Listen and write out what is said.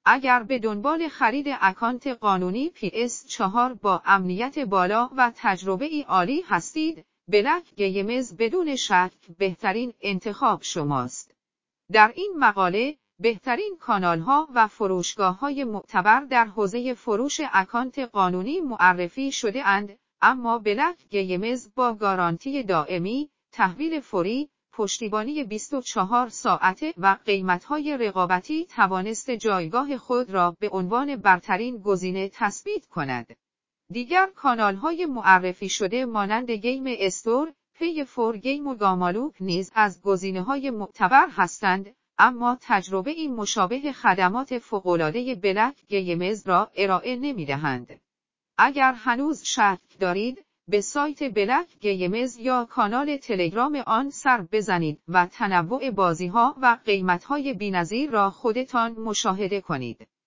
اگر به دنبال خرید اکانت قانونی PS4 با امنیت بالا و تجربه عالی هستید، بلک گیمز بدون شک بهترین انتخاب شماست. در این مقاله، بهترین کانال‌ها و فروشگاه‌های معتبر در حوزه فروش اکانت قانونی معرفی شده اند، اما بلک گیمز با گارانتی دائمی، تحویل فوری، پشتیبانی 24 ساعته و قیمت‌های رقابتی توانست جایگاه خود را به عنوان برترین گزینه تثبیت کند. دیگر کانال‌های معرفی شده مانند گیم استور، پی فور گیم و گامالوک نیز از گزینه‌های معتبر هستند، اما تجربه این مشابه خدمات فوق‌العاده بلک گیمز را ارائه نمی‌دهند. اگر هنوز شک دارید، به سایت بلک گیمز یا کانال تلگرام آن سر بزنید و تنوع بازی‌ها و قیمت‌های بی‌نظیر را خودتان مشاهده کنید.